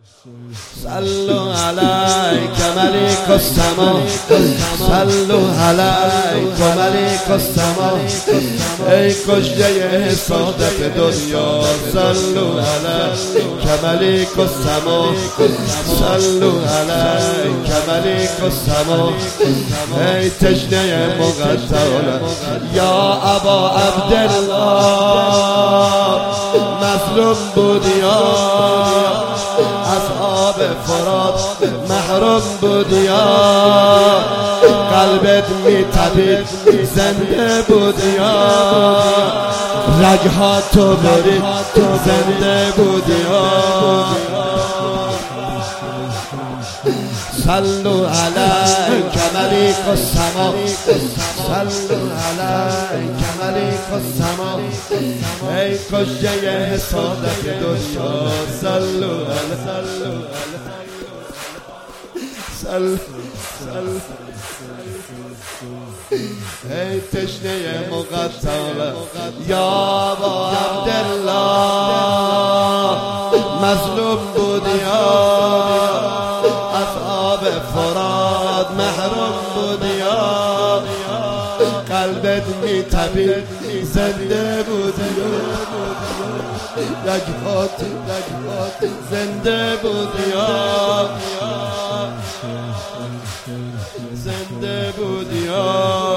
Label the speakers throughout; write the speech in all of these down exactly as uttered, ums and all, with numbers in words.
Speaker 1: صلوا عليك ملك السماء، صلوا عليك ملك السماء، ای کشته سعادت دنیا. صلوا عليك ملك السماء، صلوا عليك ملك السماء، ای تشنه مقتل یا ابا عبدالله. مظلوم بودی یا اصحاب فرات، محروم بودی یا قلبت میتپید، زنده بودی یا رگها تو برید، زنده بودی یا. صلوا عليك ملك السماء، صلوا عليك ملك السماء، ای کشته سعادت دنیا. صلوا عليك، صلوا ای تشنه مقتل یا ابا عبدالله. مظلوم بودی یا اصحاب فرات، محروم بودی یا قلبت میتپید، زنده بودی یا رگهات زنده بودی یا زنده بودی یا.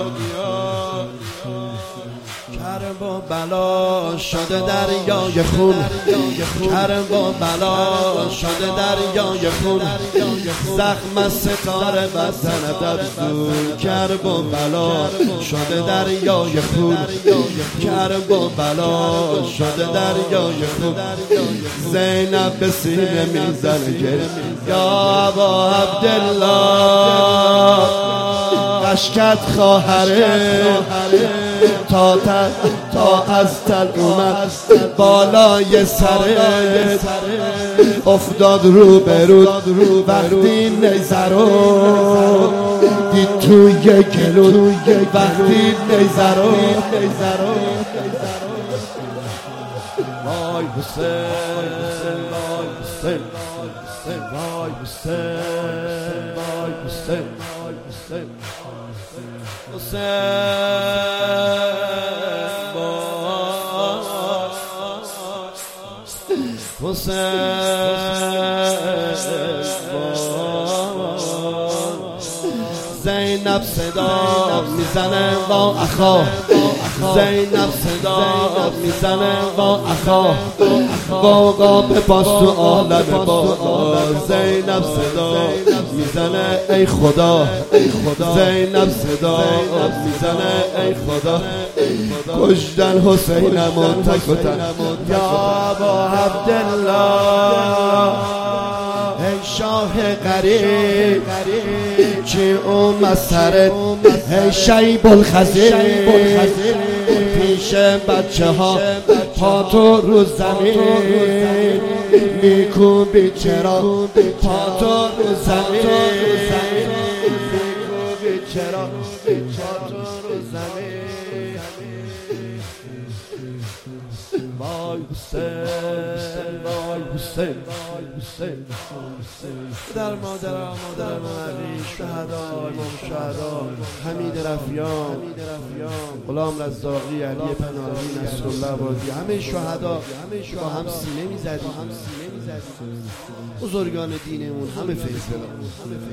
Speaker 1: کرب و بلا شده دریای خون، کرب و بلا شده دریای خون، زخم از ستاره بزن در دور. کرب و بلا شده دریای خون، کرب و بلا شده دریای خون، زینب به سینه میزنه که یا ابا عبدالله. اشکت خواهره تا تل تا از تل اومد بالای سرت، افتاد رو برود وقتی نیزه رو دید توی گلو، وقتی نیزه رو. وای حسین، وای حسین، وای حسین، وای حسین، حسین زینب صدا میزنه با اخا، زینب صدا میزنه با اخا، قوقا بپاس تو عالم بالا. زینب صدا میزنه ای خدا، زینب صدا میزنه ای خدا، کشتن حسینم و تک و تن یا ابا عبدالله. ای شاه غریب چی اومد سرت، ای شیب الخزیر پیش بچه ها پا تو رو زمین میکوبی، چرا پا تو رو زمین میکوبی، چرا پا تو رو زمین. وای حسین، وای حسین، وای حسین، در مادر مادر علی شهدا، امام شهدا حمید رفیان، غلام رزاقی، علی پناهی، نصرالله بازی، همه شهدا با هم سینه میزدیم، بزرگان دینمون همه فیض دارن.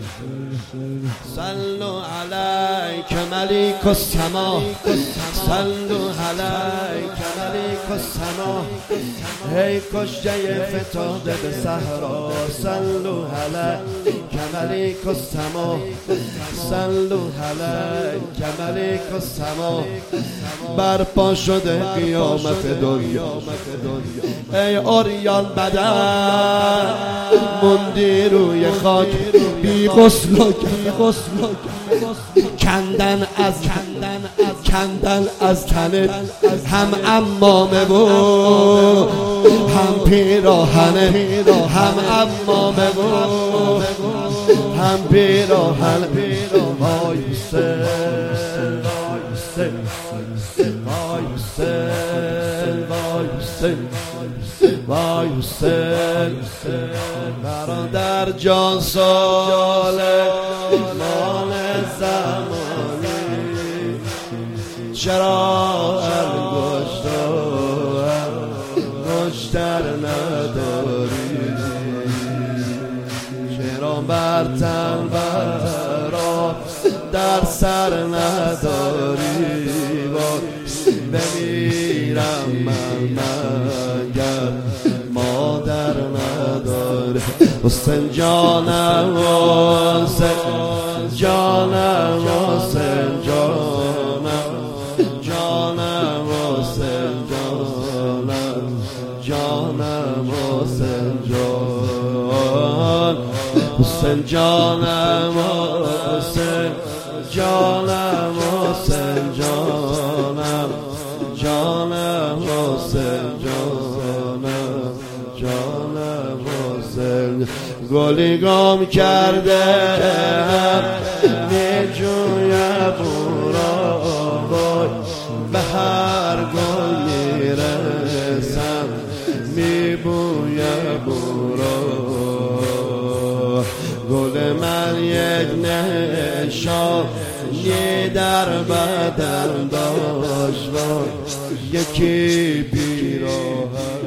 Speaker 1: صلوا علیک ملک السماء، صلوا علیک ملک السماء، ای کشته فتاده به صحرا. صلوا علیک ملک السماء، صلوا علیک ملک السماء، برپا شده قیامت دنیا. ای اوریان بدن موندی روی خاک، بی غسل و کندن از کندن از تنت، هم عمامه و هم پیراهنه، هم عمامه و هم پیراهنه. وای حسین، وای حسین، وای حسین، وای حسین، وای حسین. برادر جان ساله مال زمانی چرا انگشتر انگشتر نداری چرا بر تن برا در سر نداری بمیرم من مگر مادر نداره حسین جانم حسین جانم حسین جانم جانم حسین جانم جانم حسین جان حسین جانم حسین جانم حسین جانم جانم حسین جانم جانم حسین گلی گم کرده میجویم او را وای به هر گل میرسم میبویم او را گل من یک نشانی در بدن داشت یکی پیراهن